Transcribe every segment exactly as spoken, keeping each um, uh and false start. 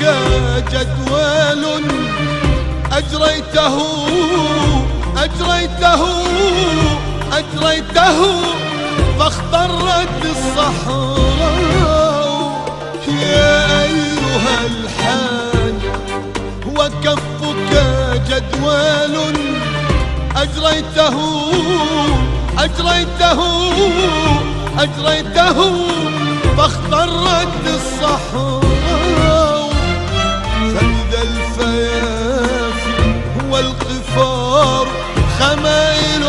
جدول أجريته أجريته أجريته فاخضرت الصحراء. يا أيها الحاج وكفك جدول أجريته أجريته أجريته فاخضرت الصحراء. فإذا الفيافي والقفار خمائل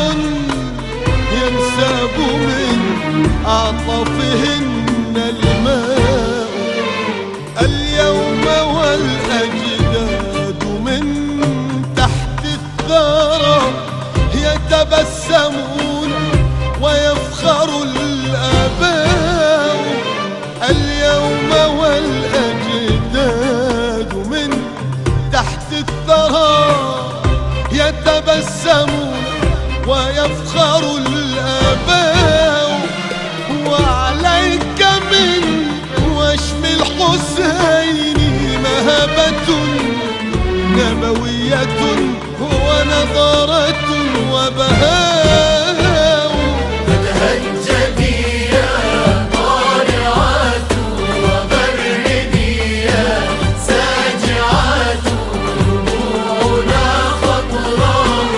ينساب من أعطافهن الماء. اليوم والأجداد من تحت الثرى يتبسمون ويفخر الآباء. اليوم والأجداد من تحت الثرى يتبسمون ويفخر الآباء. وعليك من وشم الحسين مهبة نبوية ونظرة وبهاء. فتهجدي يا طالعات وبردي يا ساجعات دموعنا خضراء.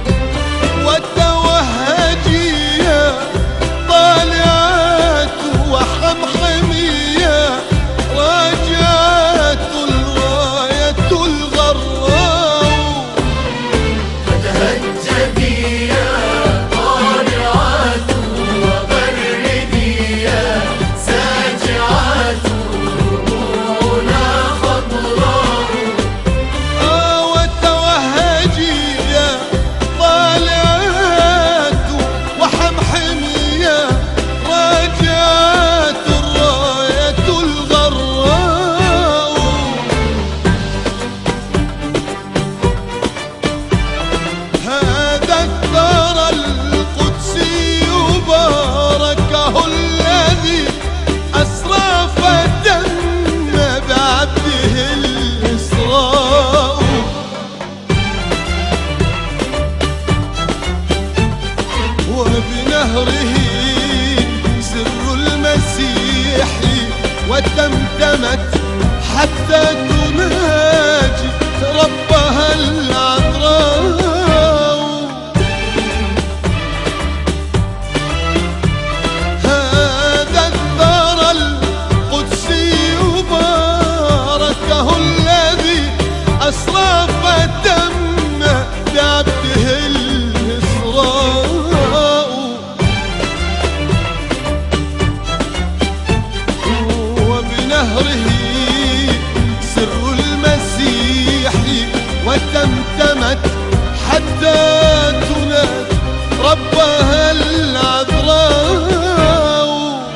وتوهجي يا طالعات وحمحمي يا راجعات الراية الغراء. فتهجدي يا طالعات وبردي يا ساجعات دموعنا خضراء. آه وتوهجي يا طالعات وحمحمي يا راجعات الراية الغراء. هذا الثرى القدسي باركه الذي أسرى فتم بعبده الإسراء. وبنهره سر المسيح وتمتمت حتى تناجي ربها العذراء. هذا الثرى القدسي باركه الذي أسرى فتم بعبده الإسراء. وبنهره سر المسيح وتمتمت حتى تنادي ربها العذراء.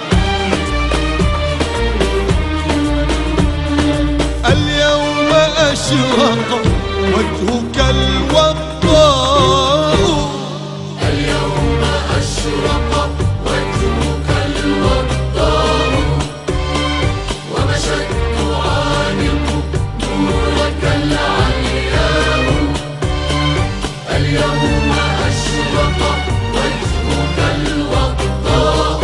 اليوم أشرق وجهك الوضاء. اليوم أشرق وجهك الوضاء ومشت تعانق نورك العلياء. اليوم أشرق وجهك الوضاء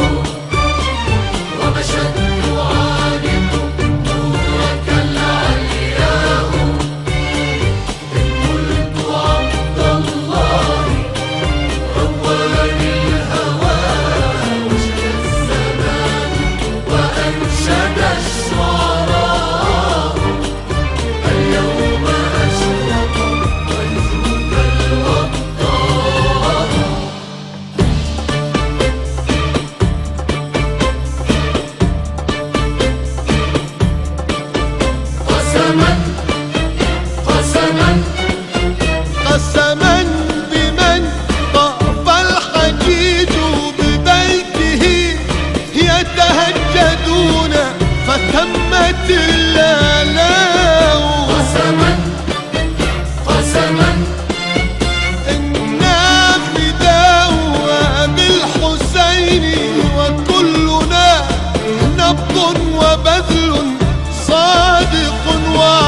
ومشت تعانق نورك العلياء. إن قلت عبد الله رواني الهوى وشد الزمان وأنشد الشعراء. اليوم أشرق وجهك الوضاء. قسما قسما قسما بمن طاف الحجيج ببيته يتهجدون فتمت الآلاء. قسما قسما إنا فداء بالحسين وكلنا نبض وبذل صادق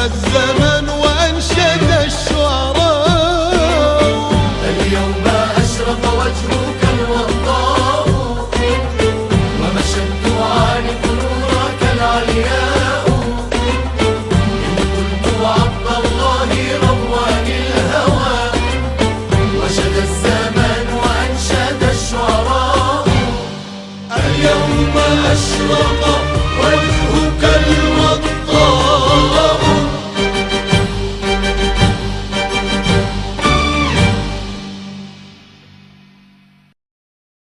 الزمن وأنشد الشعراء. اليوم أشرق وجهك الوضاء، ومشى الدعاء نورك العلياء. إن قلت عبد الله روان الهوى، وشد الزمان وأنشد الشعراء. اليوم أشرق وجهك